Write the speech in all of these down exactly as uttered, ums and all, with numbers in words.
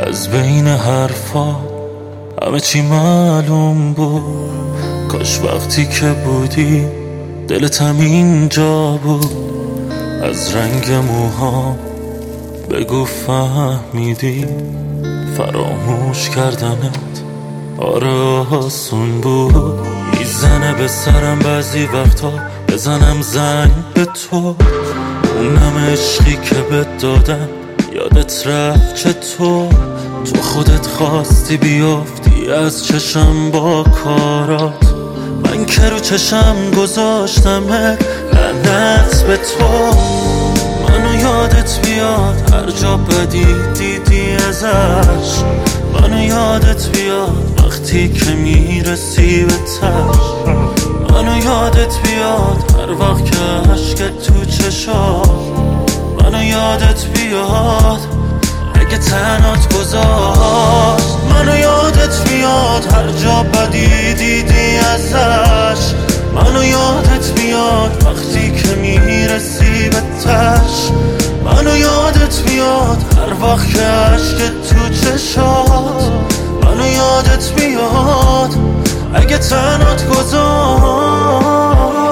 از بین حرفا همه چی معلوم بود. کاش وقتی که بودی دلت هم اینجا بود. از رنگ موها بگو فهمیدی فراموش کردنت آره آسون بود. میزنه به سرم بعضی وقتا بزنم زنگ به تو، اونم عشقی که بهت دادم یادت رفت چطور. تو خودت خواستی بیافتی از چشم با کارات، من که رو چشم گذاشتم لعنت به تو. منو یادت بیاد هر جا بدی دیدی ازش، منو یادت بیاد وقتی که میرسی به تش، منو یادت بیاد هر وقت که عشقت تو چشات، منو یادت بیاد اگه تنات گذاشت، منو یادت بیاد هر جا بدی دیدی ازش، منو یادت بیاد وقتی که میرسی به تش، منو یادت بیاد هر وقت که عشقت تو چشات، منو یادت بیاد اگه تنات گذاشت.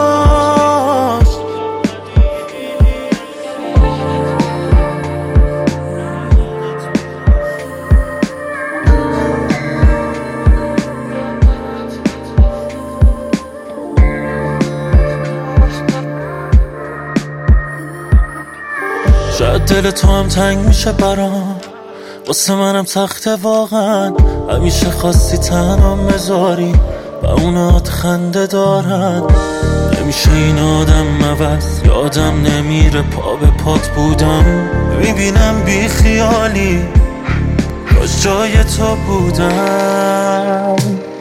شاید دل تو هم تنگ میشه برام، واسه منم سخته واقعا. همیشه خواستی تنام بذاری و اونات خنده دارن. نمیشه این آدم عوض، یادم نمیره پا به پات بودم. میبینم بی خیالی کاش جای تو بودم.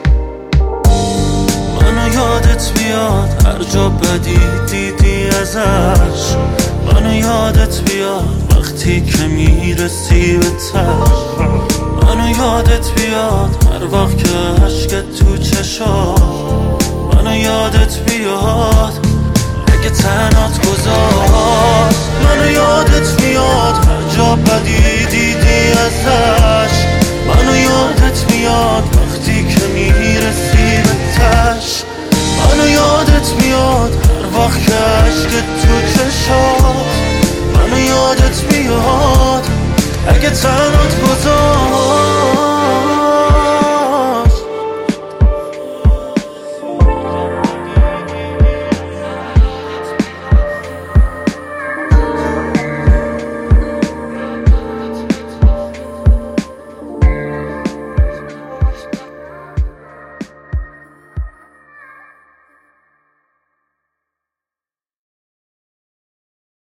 منو یادت بیاد هر جا بدی دیدی ازش، منو یادت بیاد وقتی که میرسی به تش، منو یادت بیاد هر وقت که عشقت تو چشات، منو یادت بیاد اگه تنات گذاشت، منو یادت بیاد هر جا بدی دیدی ازش، منو یادت بیاد وقتی که میرسی به تش، منو یادت بیاد هر وقت که عشقت تو چشات، منو یادت بیاد اگه تنات گذاشت.